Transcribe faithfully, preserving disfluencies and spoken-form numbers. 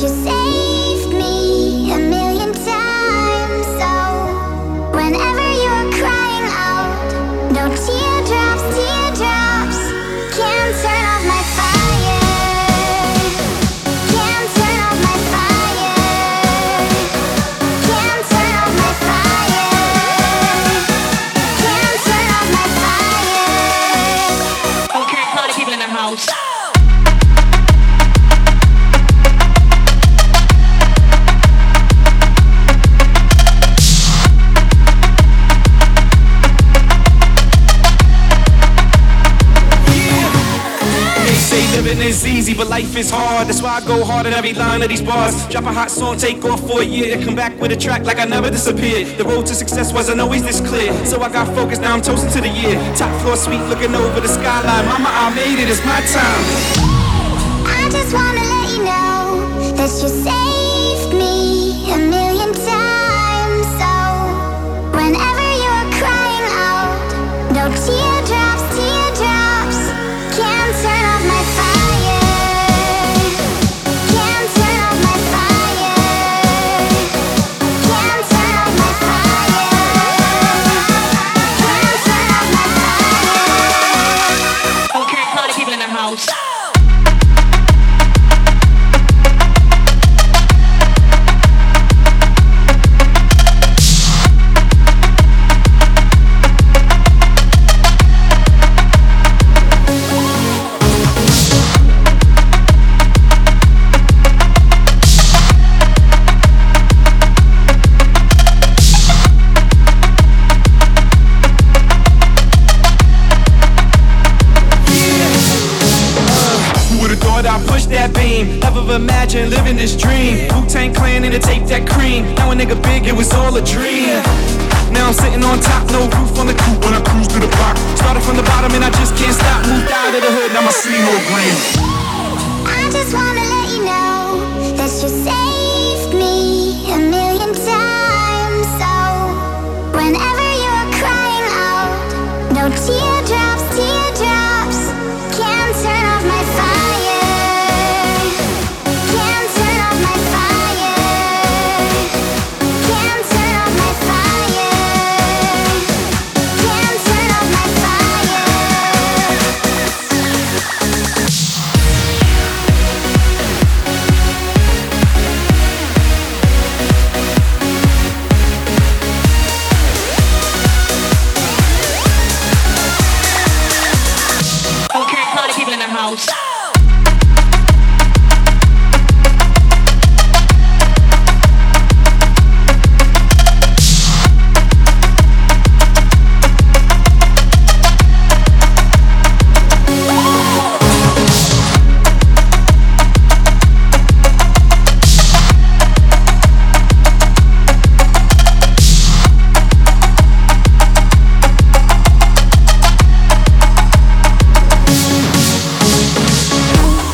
you saved me a million times. So whenever you are crying out, no teardrops, teardrops can turn off my fire. Can turn off my fire. Can turn off my fire. Can turn off my fire. Okay, party people in the house. Living is easy, but life is hard. That's why I go hard at every line of these bars. Drop a hot song, take off for a year, come back with a track like I never disappeared. The road to success wasn't always this clear, so I got focused, now I'm toasting to the year. Top floor suite looking over the skyline. Mama, I made it, it's my time. I just wanna let you know that you saved me a million times. So whenever you are crying out, no teardrops, teardrops can turn off my fire. Can turn off my fire. Can turn off my fire. Can turn off my fire. Okay, party people in the house. Never imagined living this dream. Wu-Tang Clan in the tape that cream. Now a nigga big, it was all a dream. Now I'm sitting on top, no roof.